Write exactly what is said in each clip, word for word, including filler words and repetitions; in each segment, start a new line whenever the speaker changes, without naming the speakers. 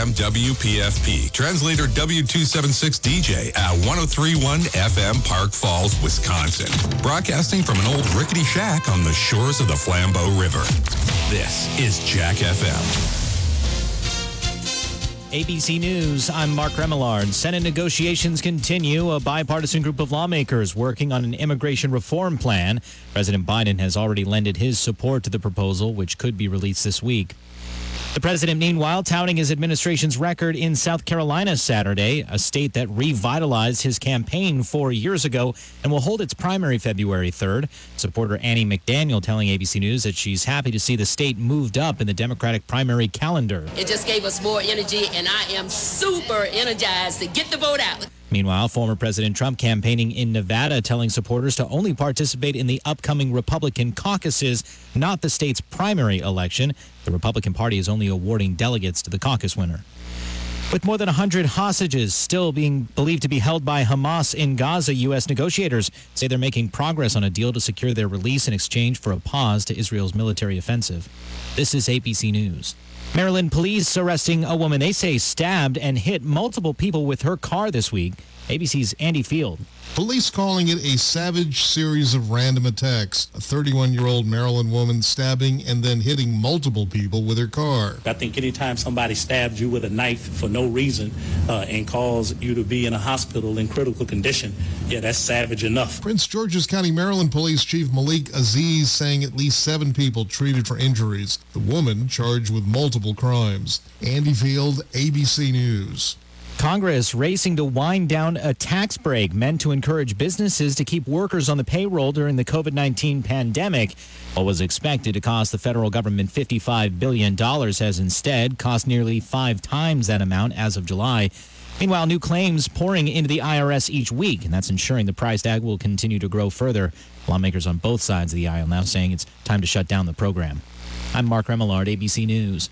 M W P F P. Translator W two seventy-six D J at one oh three point one F M Park Falls, Wisconsin. Broadcasting from an old rickety shack on the shores of the Flambeau River. This is Jack F M.
A B C News, I'm Mark Remillard. Senate negotiations continue. A bipartisan group of lawmakers working on an immigration reform plan. President Biden has already lended his support to the proposal, which could be released this week. The president, meanwhile, touting his administration's record in South Carolina Saturday, a state that revitalized his campaign four years ago and will hold its primary February third. Supporter Annie McDaniel telling A B C News that she's happy to see the state moved up in the Democratic primary calendar.
It just gave us more energy, and I am super energized to get the vote out.
Meanwhile, former President Trump campaigning in Nevada, telling supporters to only participate in the upcoming Republican caucuses, not the state's primary election. The Republican Party is only awarding delegates to the caucus winner. With more than one hundred hostages still being believed to be held by Hamas in Gaza, U S negotiators say they're making progress on a deal to secure their release in exchange for a pause to Israel's military offensive. This is A B C News. Maryland police arresting a woman they say stabbed and hit multiple people with her car this week. A B C's Andy Field.
Police calling it a savage series of random attacks. A thirty-one-year-old Maryland woman stabbing and then hitting multiple people with her car.
I think anytime somebody stabs you with a knife for no reason uh, and calls you to be in a hospital in critical condition, yeah, that's savage enough.
Prince George's County, Maryland Police Chief Malik Aziz saying at least seven people treated for injuries. The woman charged with multiple crimes. Andy Field, A B C News.
Congress racing to wind down a tax break meant to encourage businesses to keep workers on the payroll during the COVID nineteen pandemic. What was expected to cost the federal government fifty-five billion dollars has instead cost nearly five times that amount as of July. Meanwhile, new claims pouring into the I R S each week, and that's ensuring the price tag will continue to grow further. Lawmakers on both sides of the aisle now saying it's time to shut down the program. I'm Mark Remillard, A B C News.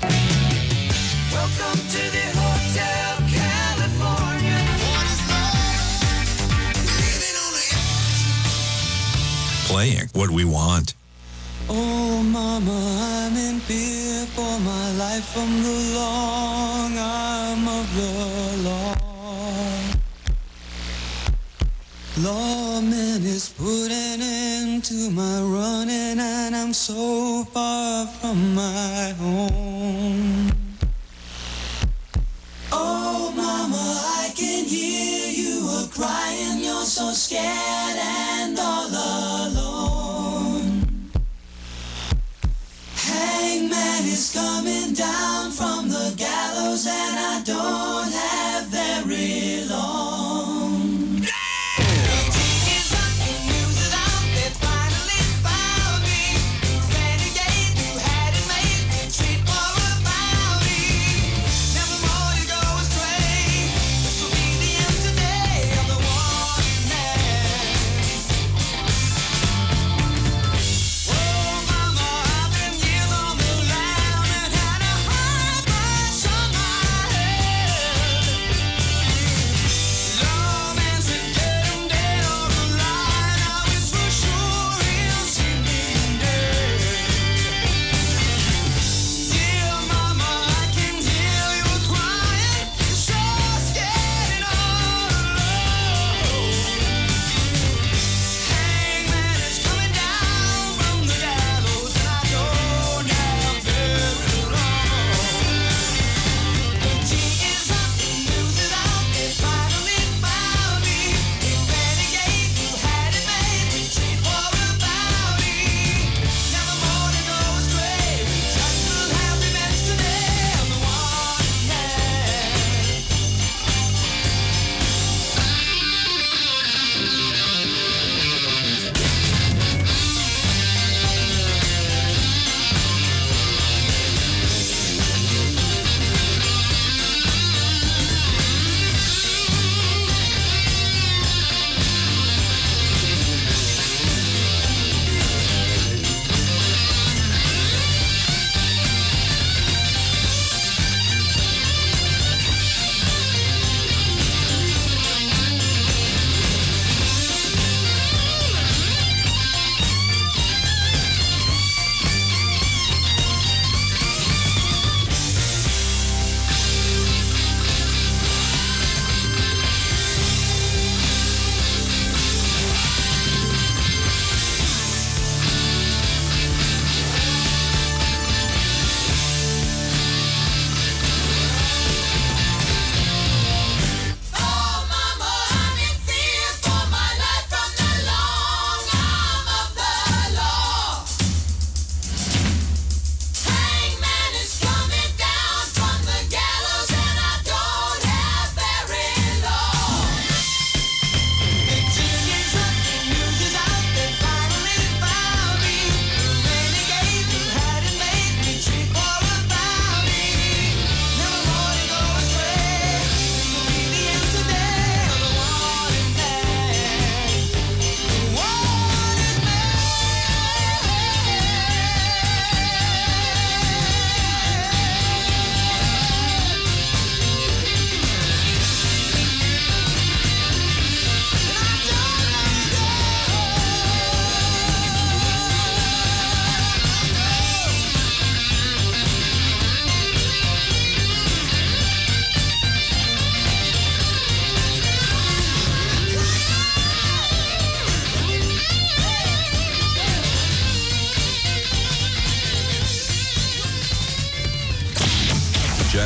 Welcome to the Hotel California. What is love? Living on the edge.
Playing what we want.
Oh, mama, I'm in fear for my life from the long arm of the law. Lawman is putting an end to my running, and I'm so far from my home. Oh, mama, I can hear you a crying. You're so scared and all alone. Hangman is coming down from the gallows, and I don't have very long.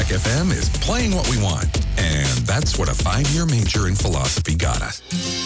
Rock F M is playing what we want. And that's what a five-year major in philosophy got us.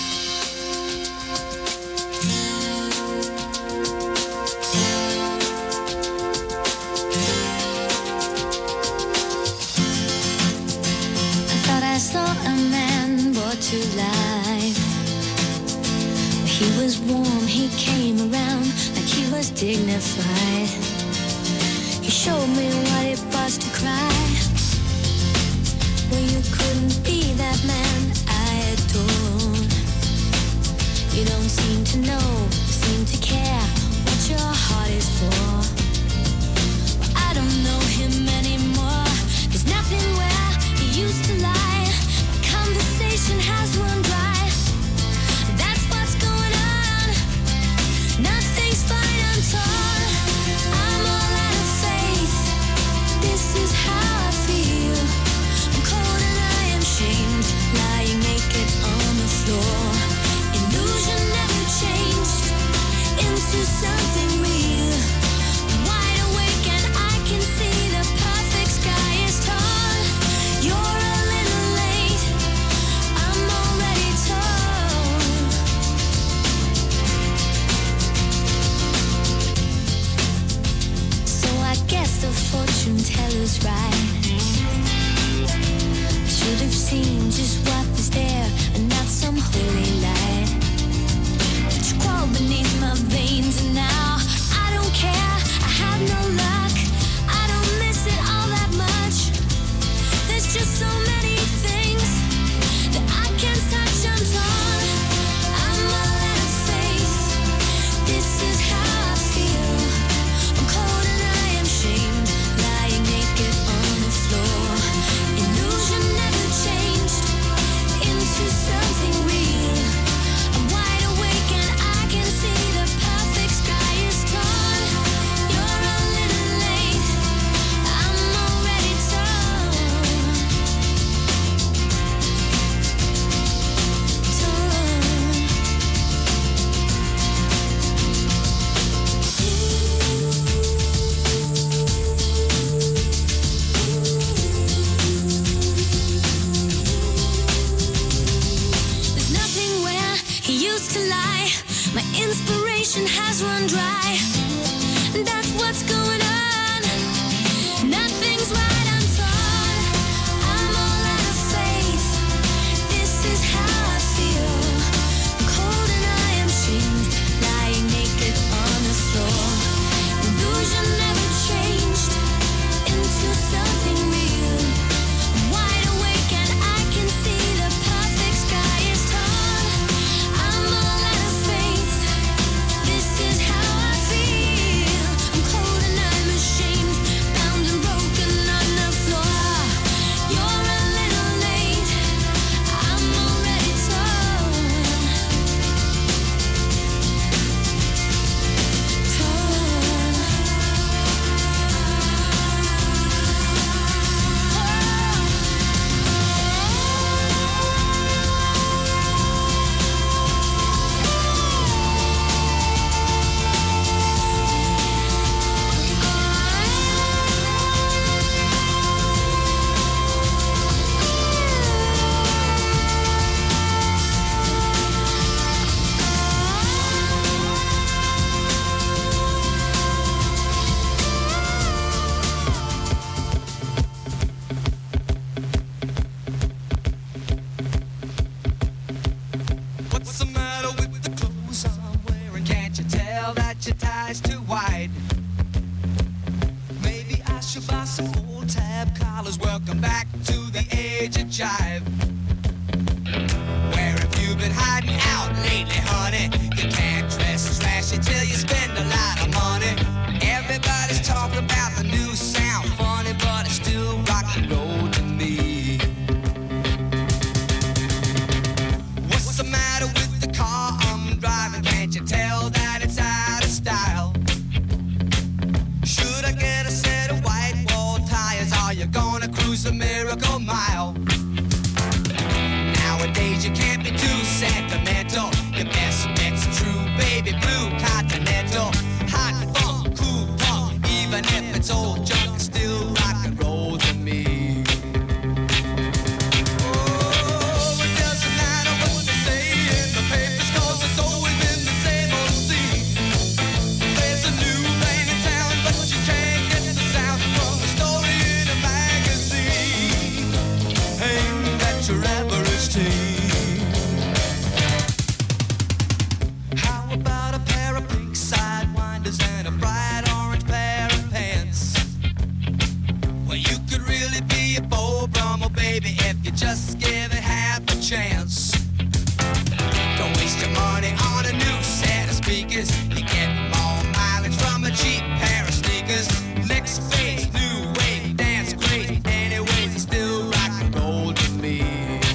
I thought I saw a man brought to life. He was warm, he came around like he was dignified. He showed me what it was to cry. Well, you couldn't be that man I adored. You don't seem to know, seem to care what your heart is for. Well, I don't know him anymore. There's nothing where he used to lie. My conversation has run dry. That's what's going on. Nothing's fine, I'm torn. I'm all out of faith. This is how I feel. I'm cold and I am shamed, lying naked on the floor. Illusion never changed into something real. I'm wide awake and I can see the perfect sky is torn. You're a little late. I'm already torn. So I guess the fortune teller's right. Should have seen just what was there and not some holy light. But you crawled beneath my veins and now I don't care. I have no luck. I don't miss it all that much. There's just so many things that I can't touch. I'm torn. I'm all out of faith. This is how I feel. I'm cold and I am shamed, lying naked on the floor. Illusion never changed into something real. I'm wide awake and I can see the perfect sky is torn. You're a little late. I'm already torn. There's nothing where he used to lie. My inspiration has run dry. That's what's going on. Nothing's right, I'm torn. I'm all out of faith. This is how I feel. I'm cold and I am shamed, lying naked on the floor. Illusion never changed into something real. I'm wide awake and I can see the perfect sky is torn. I'm all out of faith. This is how I feel. I'm cold and I'm ashamed, bound and broken on the floor. You're a little late. I'm already torn.
What's the matter with the clothes I'm wearing? Can't you tell that your tie's too wide? Maybe I should buy some old tab collars. Welcome back to the age of jive. Where have you been hiding out lately, honey? You can't dress and slash it till you spend a lot of money. Everybody's talking about the new sound, funny, but it's still rock and roll to me. What's the matter with the car I'm driving? Can't you tell that it's out of style? Should I get a set of white wall tires? Are you gonna cruise the Miracle Mile? Nowadays you can't be too sentimental. Your best bet's true baby blue continental. Hot funk, cool punk, even if it's old junk, it's still rock and roll to me. about a pair of pink sidewinders and a bright orange pair of pants. Well, you could really be a Beau Brummel, baby, if you just give it half a chance. Don't waste your money on a new set of speakers. You get more mileage from a cheap pair of sneakers. Next phase, new wave, dance crazy. Anyways, it's still rock and roll to me.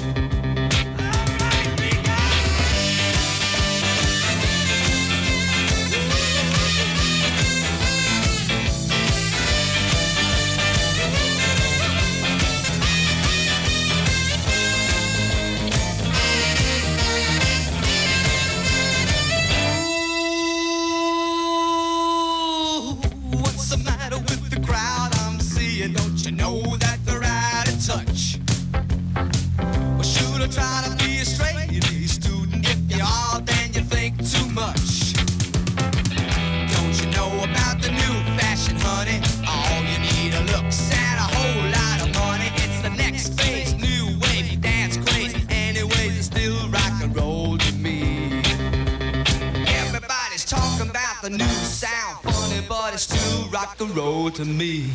What's the matter with the crowd I'm seeing? Don't you know that they're out of touch? Well, should I try to be a straight A student? If you are, then you think too much. Don't you know about the new fashion, honey? All you need are looks and a whole lot of money. It's the next phase, new wave, dance crazy. Anyways, it's still rock and roll to me. Everybody's talking about the new sound, funny, but it's still rock and roll to me.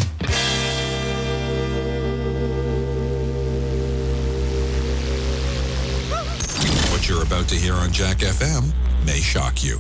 What you're about to hear on Jack F M may shock you.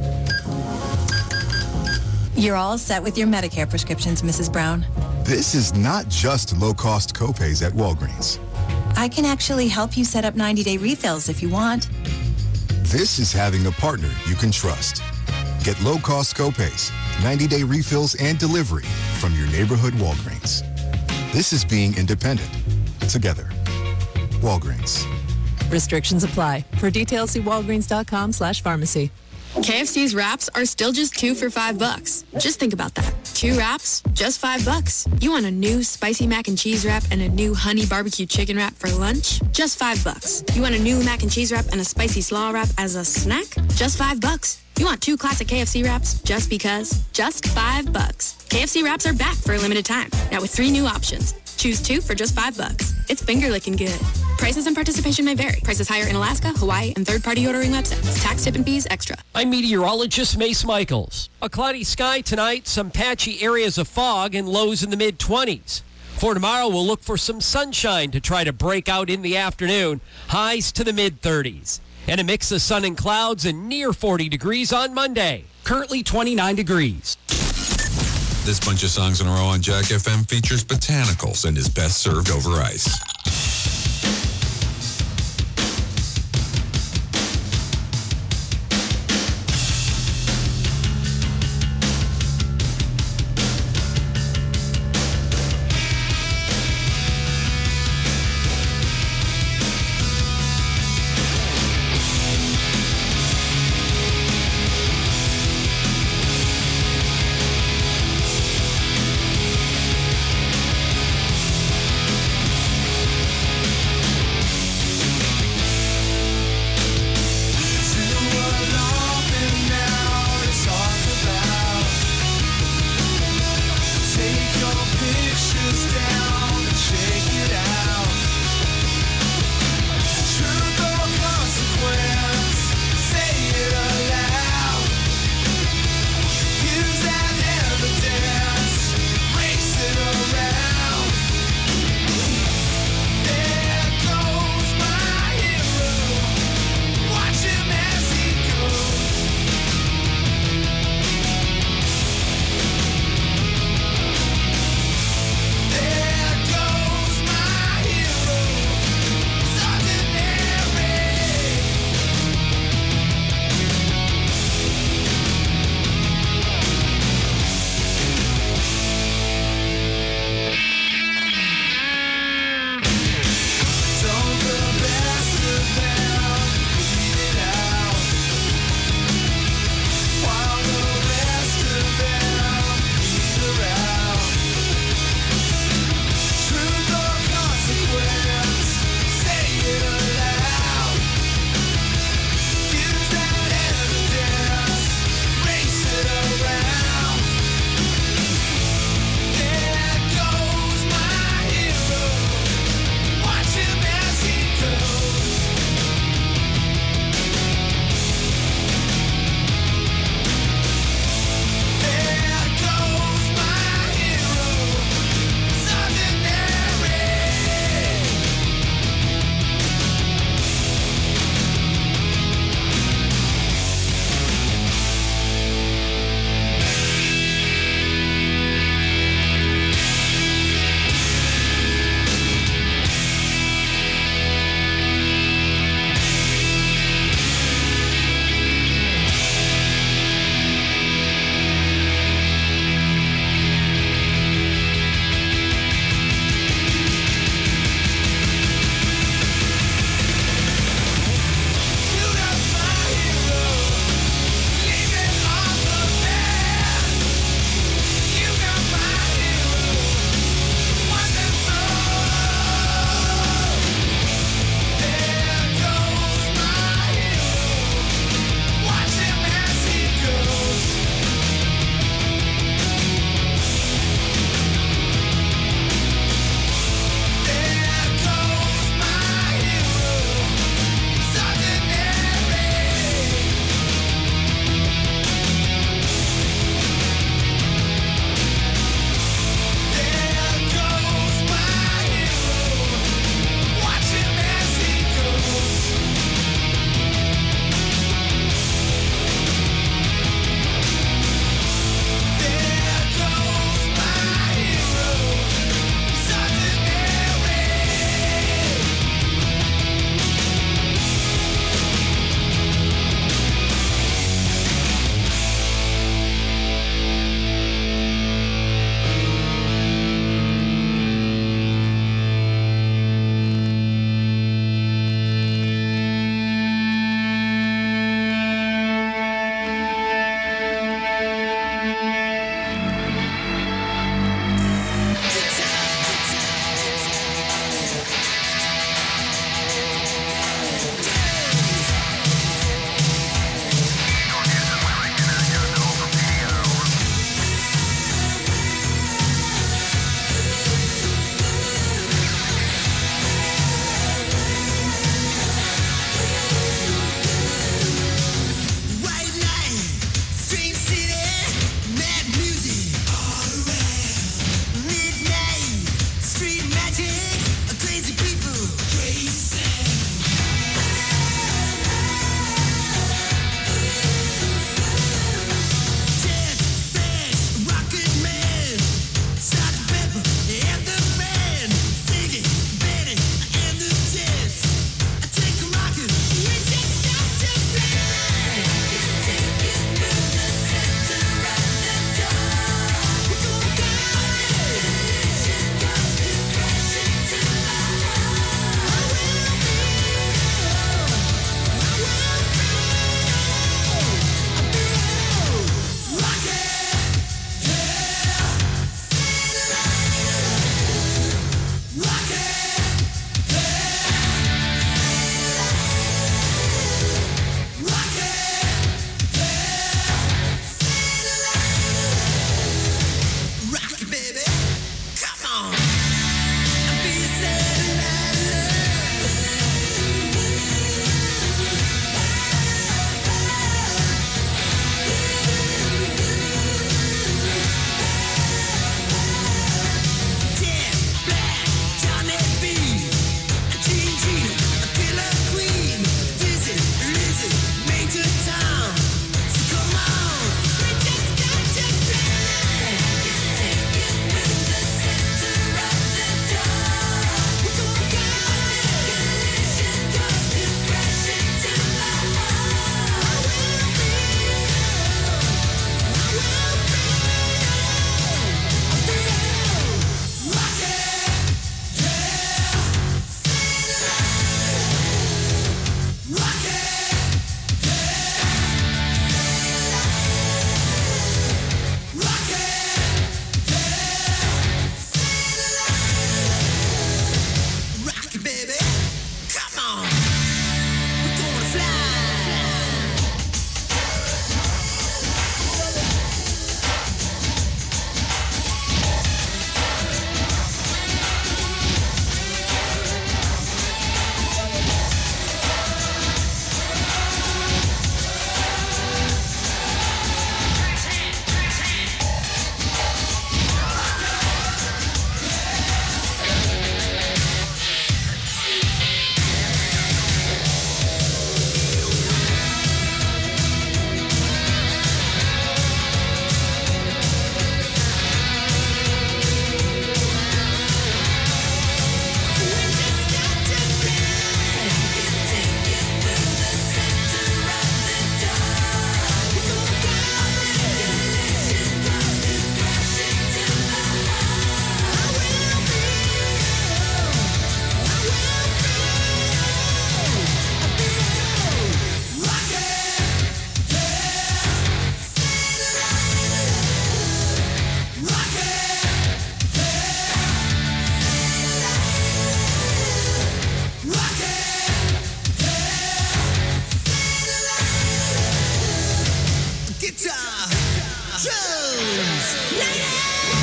You're all set with your Medicare prescriptions, Missus Brown.
This is not just low-cost copays at Walgreens.
I can actually help you set up ninety-day refills if you want.
This is having a partner you can trust. Get low-cost copays, ninety-day refills, and delivery from your neighborhood Walgreens. This is being independent. Together. Walgreens.
Restrictions apply. For details, see walgreens.com slash pharmacy.
K F C's wraps are still just two for five bucks. Just think about that. Two wraps, just five bucks. You want a new spicy mac and cheese wrap and a new honey barbecue chicken wrap for lunch? Just five bucks. You want a new mac and cheese wrap and a spicy slaw wrap as a snack? Just five bucks. You want two classic K F C wraps just because? Just five bucks. K F C wraps are back for a limited time. Now with three new options. Choose two for just five bucks. It's finger licking good. Prices and participation may vary. Prices higher in Alaska, Hawaii, and third-party ordering websites. Tax, tip, and fees extra.
I'm meteorologist Mace Michaels. A cloudy sky tonight, some patchy areas of fog, and lows in the mid-twenties. For tomorrow, we'll look for some sunshine to try to break out in the afternoon. Highs to the mid-thirties. And a mix of sun and clouds and near forty degrees on Monday. Currently twenty-nine degrees.
This bunch of songs in a row on Jack F M features Botanicals and is best served over ice.
guitar, drums, ladies.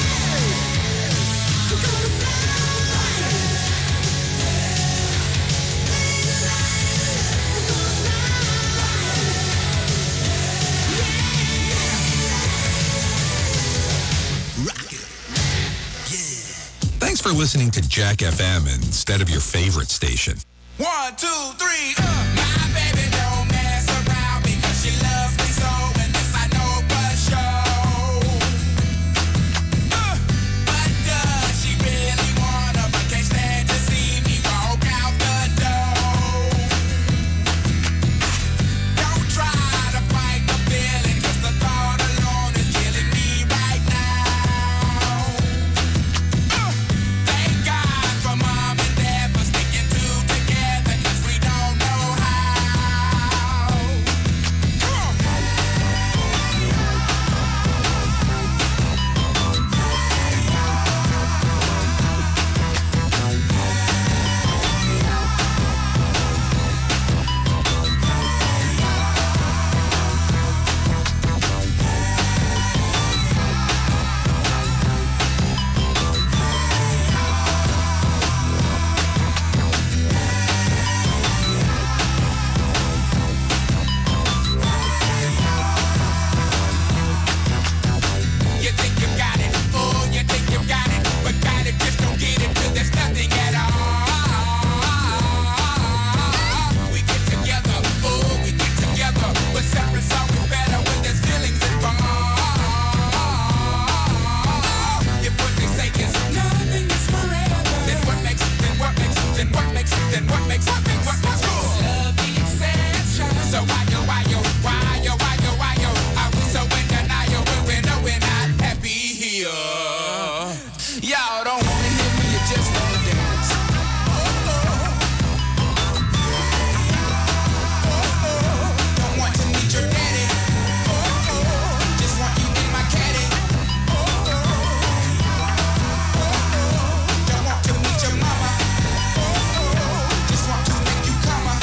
Thanks for listening to Jack F M instead of your favorite station.
One, two, three, uh. My baby don't mess around because she loves me so, and this I know for sure. Uh, but does she really wanna, but can't stand to see me walk out the door? Don't try to fight the feeling, 'cause the thought alone is killing me right now. Uh, thank God for mom and dad for sticking two together, 'cause we don't know how. Come on. You think you got it, oh, you think you got it, but got it, just don't get it till there's nothing at all. We get together, oh, we get together, but separate's always better when there's feelings involved. If what they say is nothing is forever, then what makes, then what makes, then what makes, then what makes, what makes, what makes love the exception? So why yo, why yo, why yo, why yo, why yo, are we so in denial when we know we're not happy here? Y'all don't wanna hear me, you just wanna dance. Don't want to meet your daddy. Just want you in my caddy. Don't want to meet your mama. Just want to make you come. I'm,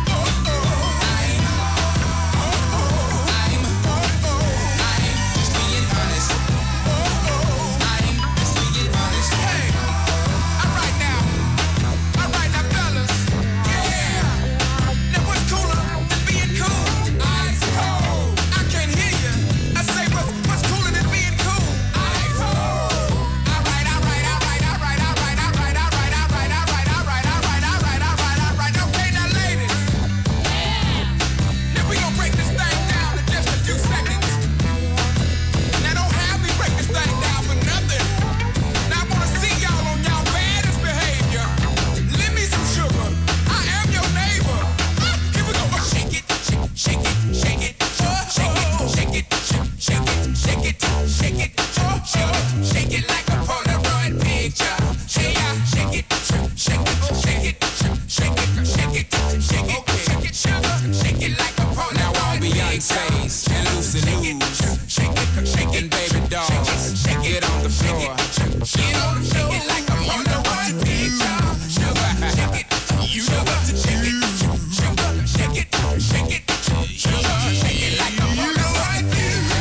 I'm, I'm just being honest. I'm just being honest. Hey, alright now, alright now, fellas. Yeah, now what's cooler than being cool? Ice cold. I can't hear you. I say what's what's cooler than being cool? Ice cold. Alright, alright, alright, alright, alright, alright, alright, alright, alright, alright, alright, alright, alright, alright. Okay, now ladies. Now we gonna break this thing down in just a few seconds. Now don't have me break this thing down for nothing. Now I wanna see y'all on y'all baddest behavior. Lend me some sugar. I am your neighbor. Ah, here we go. Oh, shake it, shake, shake it, shake it, shake it, shake it, shake it, shake it, shake it, shake it, shake it like a Polaroid picture. Hey, yeah, shake it, shake it, shake it, shake it, shake it, shake it, shake it, sugar, shake it like a Polaroid picture. And Lucy Lou's, shake it, shake it, baby doll, get on the floor, get on the floor, shake it like a Polaroid picture. Sugar, shake it, sugar, shake it, sugar, shake it, shake it, sugar, shake it like a Polaroid picture.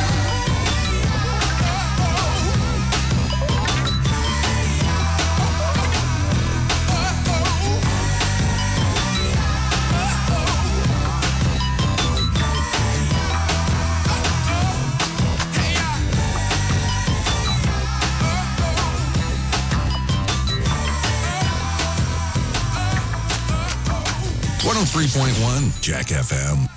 one oh three point one Jack F M.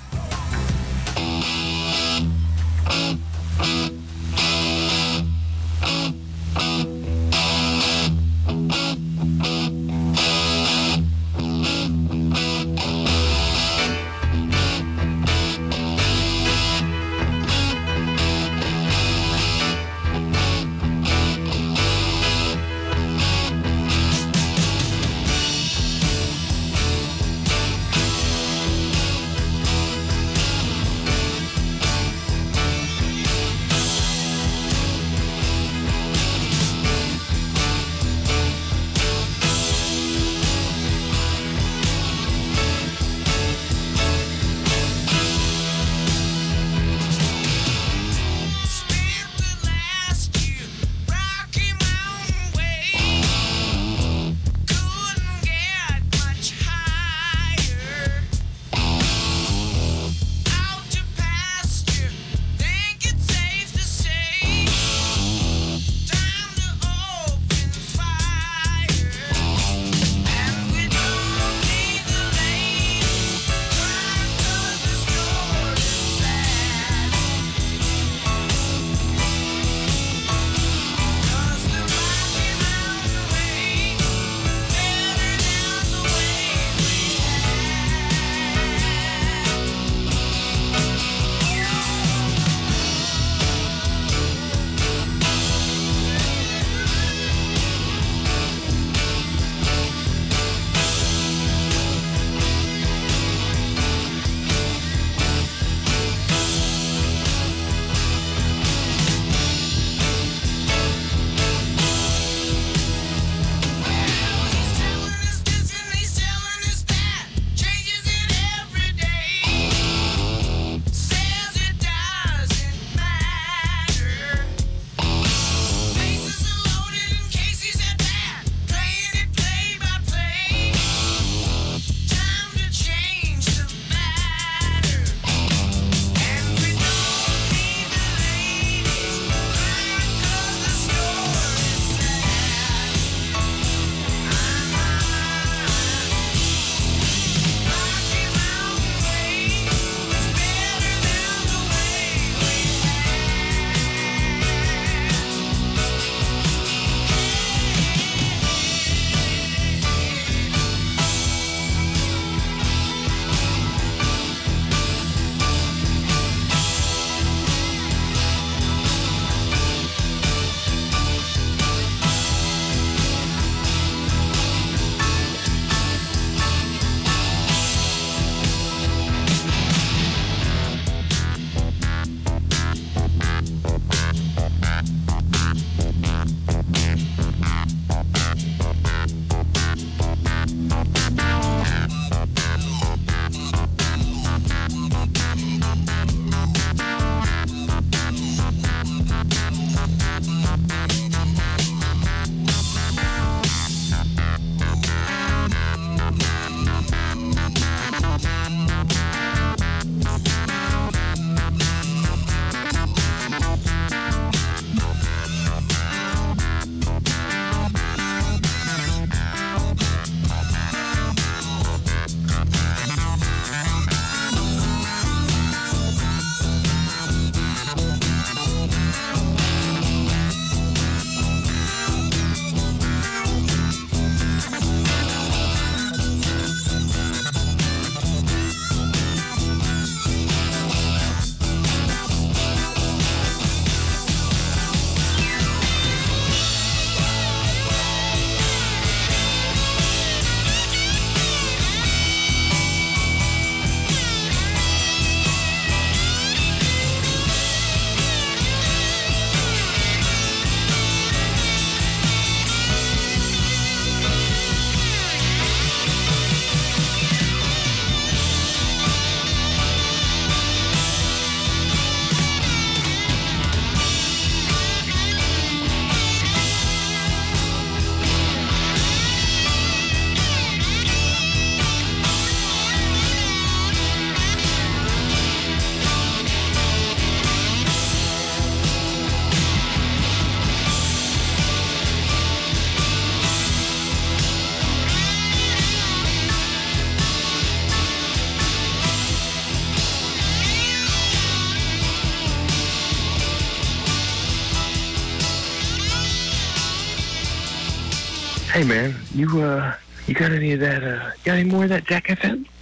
Hey, man, you, uh, you got any of that, uh, got any more of that Jack F M?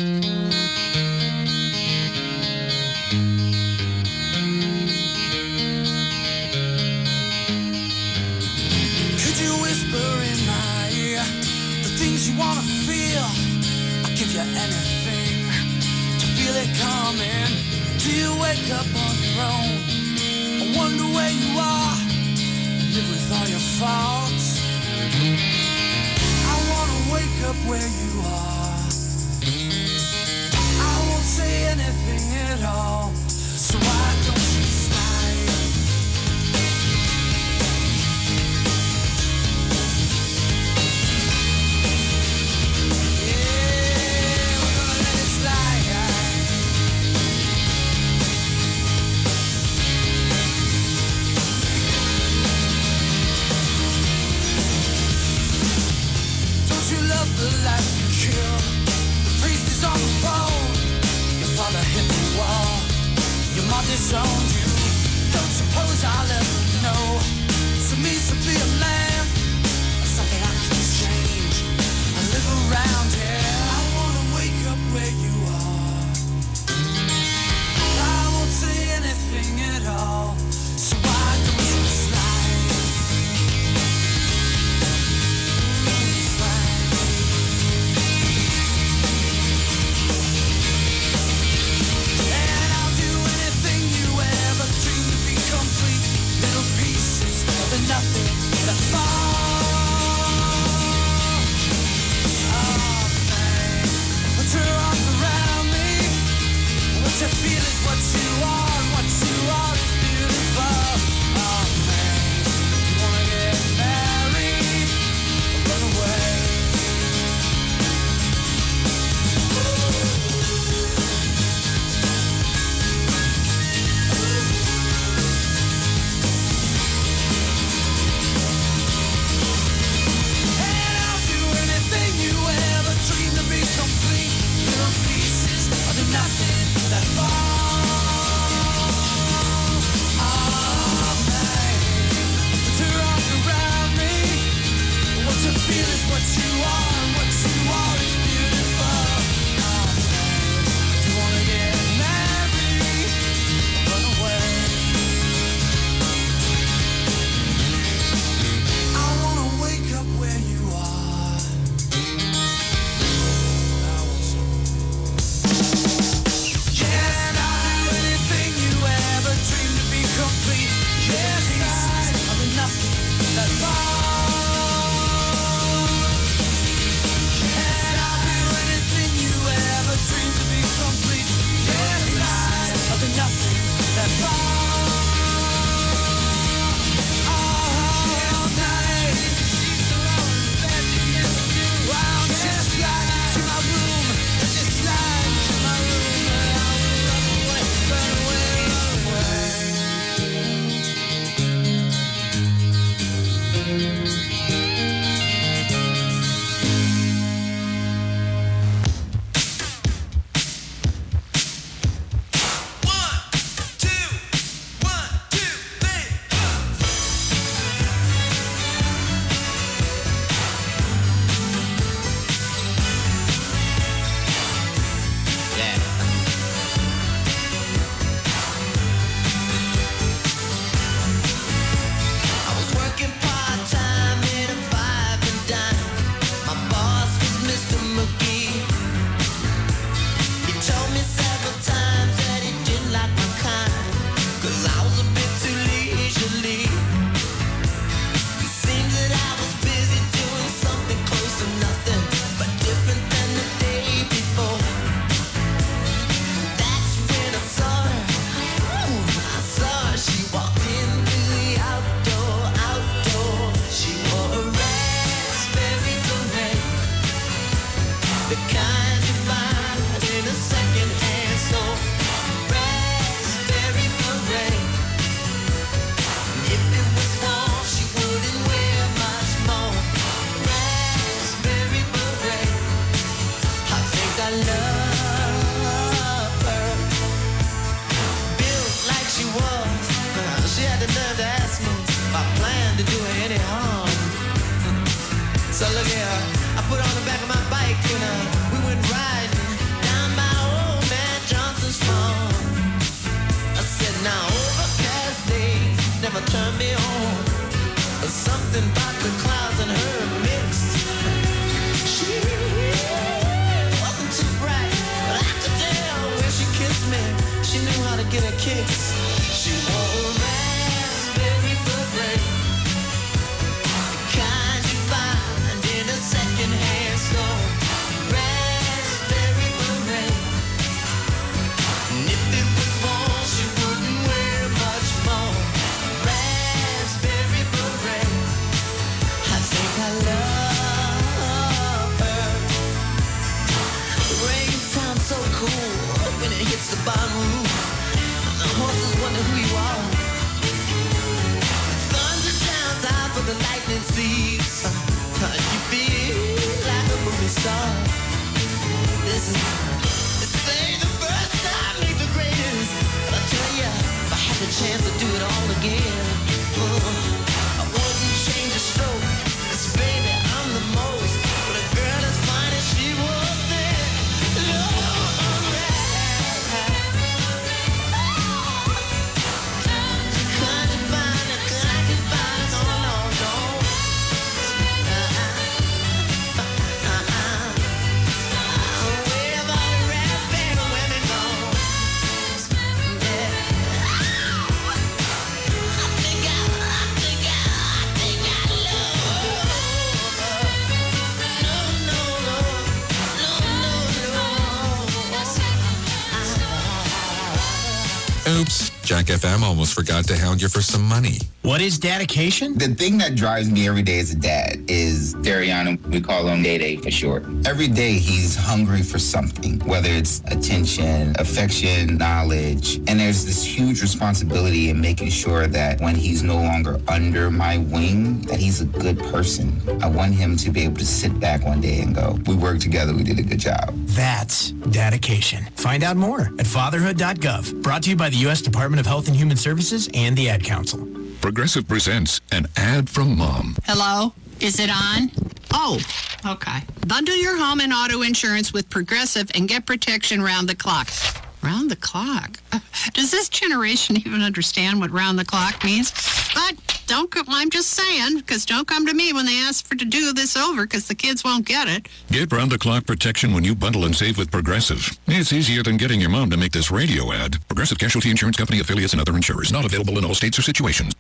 Could you whisper in my ear the things you wanna feel? I'll give you anything to feel it coming. Do you wake up on your own? I wonder where you are. Live with all your faults. I wanna wake up where you are. I won't say anything at all. So why don't you slide? Yeah, we're gonna let it slide. Love the life you kill. The priest is on the phone. Your father hit the wall. Your mom disowned you. Don't suppose I'll ever know. So means to be a man. Something I can change. I live around here. I wanna wake up where you are. I won't say anything at all. So why don't you slide? Nothing but a
So look here, I put on the back of my bike and uh, we went riding down by old man Johnson's farm. I said, now overcast days never turn me on. Something about the clouds and her mix. She wasn't too bright, but I could tell when she kissed me, she knew how to get her kicks. She wore a raspberry beret, the kind you find in a second-hand store. Raspberry beret, and if it was warm, she wouldn't wear much more. Raspberry beret, I think I love her. The rain sounds so cool when it hits the bottom roof. The horses wonder who you are. Thunder sounds out, but the lightning speaks. You feel like a movie star. This is, this ain't the first time, ain't the greatest. But I tell ya, if I had the chance to do it all again, uh, I wouldn't change a stroke. 'Cause baby, I'm the most. But a girl as fine as she was then, Lord, kind of fine, kind of fine, no, no, no. Uh-uh, uh-uh. Where have all the raspberry women gone? Yeah. I think I, I think I, I think I love her. No, no, no, no, no, no.
Oops. Jack F M almost forgot to hound you for some money.
What is dedication?
The thing that drives me every day as a dad is Dariana. We call him Day Day for short. Every day he's hungry for something, whether it's attention, affection, knowledge. And there's this huge responsibility in making sure that when he's no longer under my wing, that he's a good person. I want him to be able to sit back one day and go, we worked together, we did a good job.
That's dedication. Find out more at fatherhood dot gov. Brought to you by the U S Department of Health and Human Services and the Ad Council.
Progressive presents an ad from Mom.
Hello? Is it on? Oh, okay. Bundle your home and auto insurance with Progressive and get protection round the clock. Round the clock? Uh, does this generation even understand what round the clock means? But don't go, I'm just saying, because don't come to me when they ask for to do this over, because the kids won't get it.
Get round-the-clock protection when you bundle and save with Progressive. It's easier than getting your mom to make this radio ad. Progressive Casualty Insurance Company, affiliates, and other insurers. Not available in all states or situations.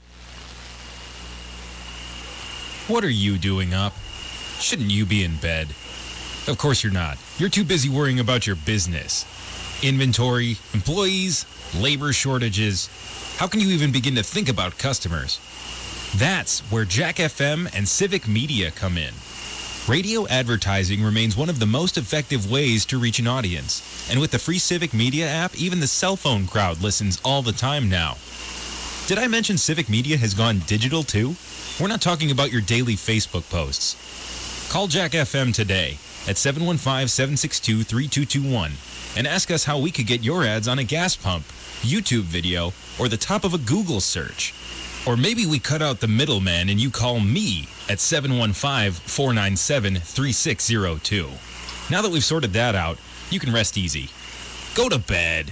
What are you doing up? Shouldn't you be in bed? Of course you're not. You're too busy worrying about your business. Inventory, employees, labor shortages. How can you even begin to think about customers? That's where Jack F M and Civic Media come in. Radio advertising remains one of the most effective ways to reach an audience. And with the free Civic Media app, even the cell phone crowd listens all the time now. Did I mention Civic Media has gone digital too? We're not talking about your daily Facebook posts. Call Jack F M today at seven one five, seven six two, three two two one and ask us how we could get your ads on a gas pump, YouTube video, or the top of a Google search. Or maybe we cut out the middleman and you call me at seven one five, four nine seven, three six zero two. Now that we've sorted that out, you can rest easy. Go to bed.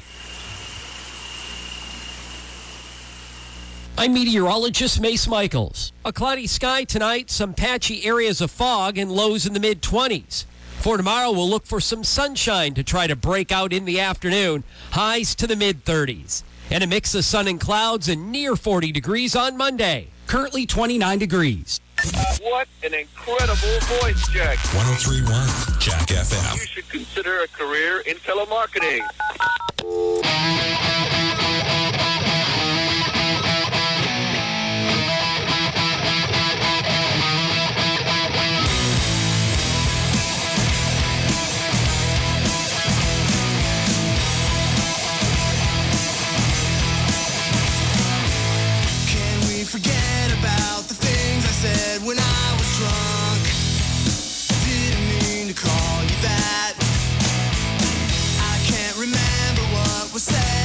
I'm meteorologist Mace Michaels. A cloudy sky tonight, some patchy areas of fog, and lows in the mid-twenties. For tomorrow, we'll look for some sunshine to try to break out in the afternoon. Highs to the mid-thirties. And a mix of sun and clouds and near forty degrees on Monday. Currently twenty-nine degrees.
What an incredible voice, Jack.
one oh three point one Jack F M.
You should consider a career in telemarketing.
When I was drunk, didn't mean to call you that. I can't remember what was said.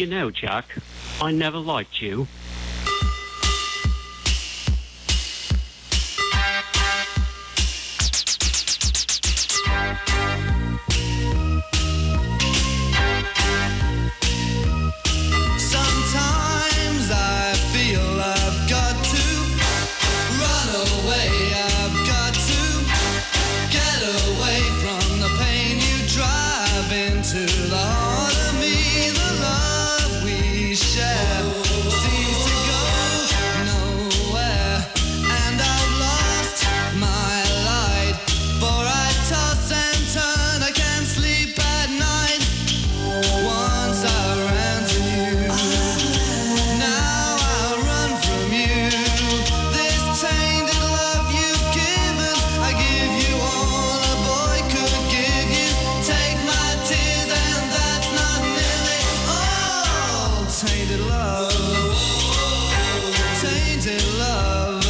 You know, Jack, I never liked you.
Sometimes I feel I've got to run away. I've got to get away from the pain you drive into the heart of me. The love we share seems to go nowhere, and I've lost my light. For I toss and turn, I can't sleep at night. Once I ran to you, now I run from you. This tainted love you've given, I give you all a boy could give you. Take my tears and that's not nearly all. Tainted love, tainted love.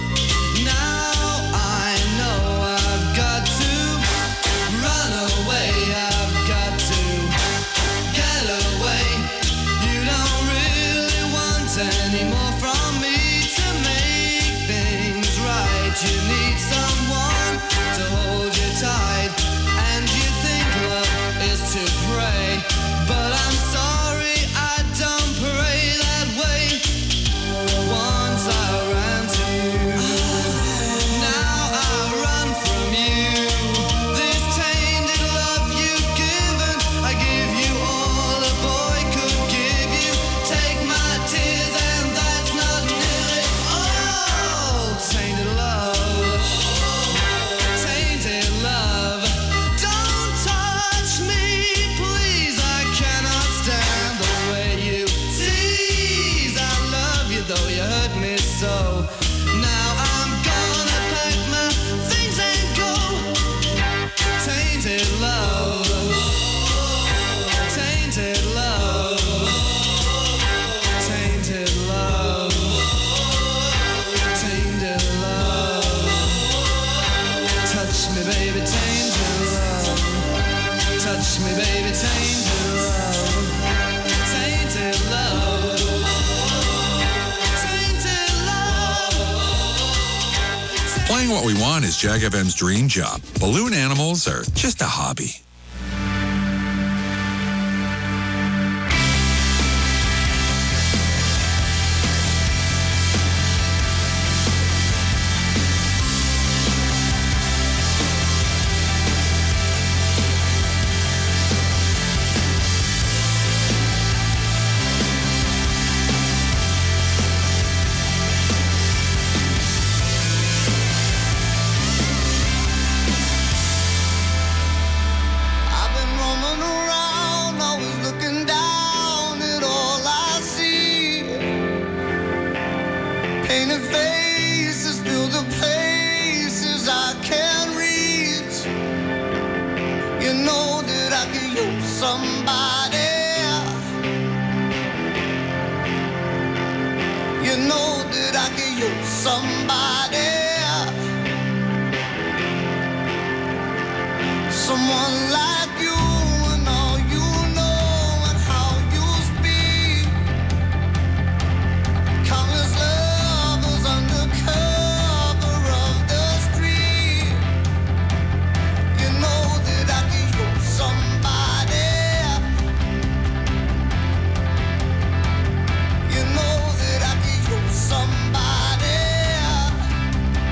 Now I know I've got to run away. I've got to get away. You don't really want any more from me to make things right. You need someone to hold you tight, and you think love is to pray, but I'm sorry, I don't pray that way. Once I ran to you, now I run from you. This tainted love you've given, I give you all a boy could give you. Take my tears and that's not nearly all. Tainted love, tainted love. Don't touch me, please. I cannot stand the way you tease. I love you though you hurt me so. Now I'm gonna pack my things and go. Tainted love, tainted love, tainted love, tainted love. Touch me, baby, tainted love. Touch me, baby, tainted love. Tainted love. Tainted love.
Playing what we want is Jack F M's dream job. Balloon animals are just a hobby.
I've been roaming around, always looking down at all I see. Painted faces fill the places I can't reach. You know that I could use somebody. You know that I could use somebody. Someone like you and all you know and how you speak. Countless lovers under cover of the street. You know that I could use somebody. You know that I could use somebody.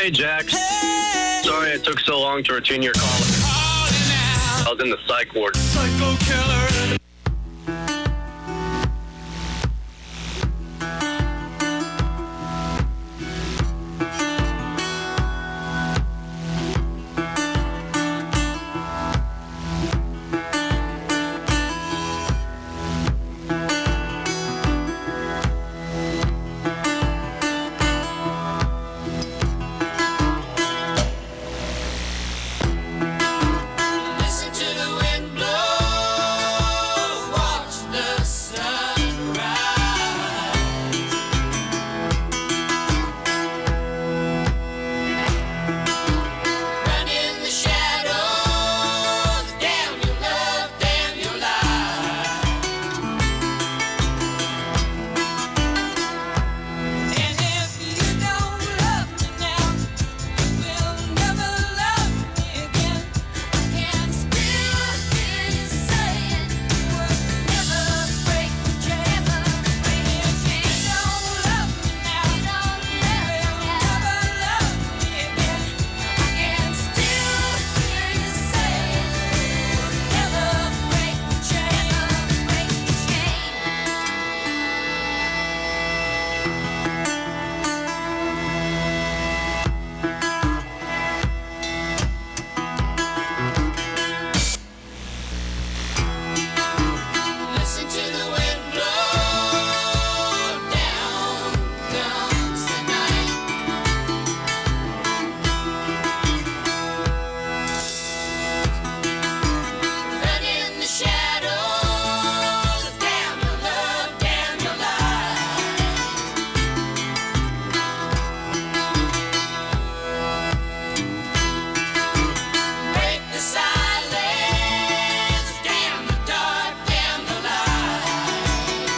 Hey, Jack. Sorry it took so long to return your call. I was in the psych ward.
Psycho killer.
Listen to the wind blow, watch the sun rise. Run in the shadows, damn your love, damn your life. And if you don't love me now, you'll never love me again. I can still hear you saying you would never break the chain. If you don't love me now, you'll never love me again. I can still hear you saying you would never break the chain. Break the chain. Listen to the wind blow, down comes the night. Run in the shadows, damn your love, damn your life. Break the silence, damn the dark, damn the light.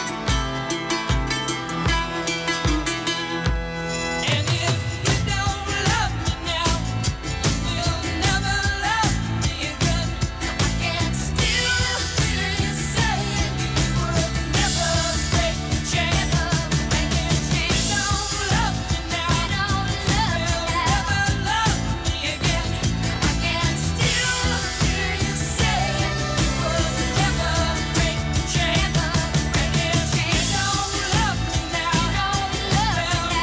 And if you don't love me now, you'll never love me again. I can still hear you saying you would never break the chain. And if you don't love me now, you'll never love me again. I can still hear you saying you would never break the chain. And if you don't love me now, you'll never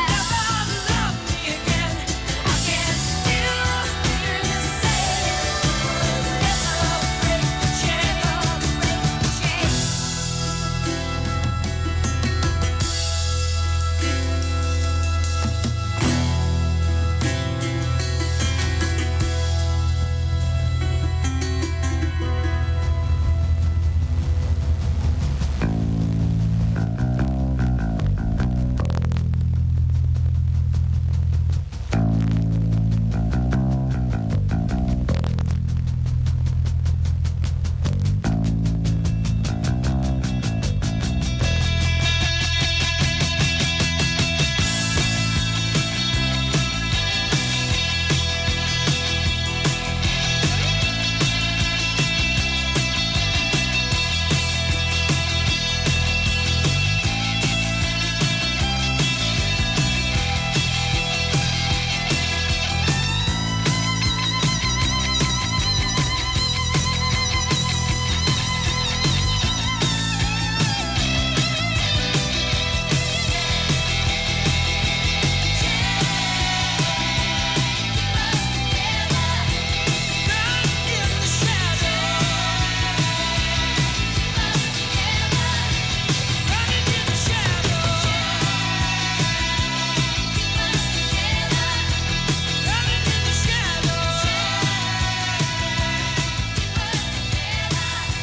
love me again. I can still hear you saying you would never break the chain.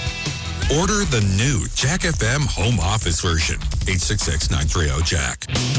Order the new Jack F M home office version. eight six six, nine three zero, Jack.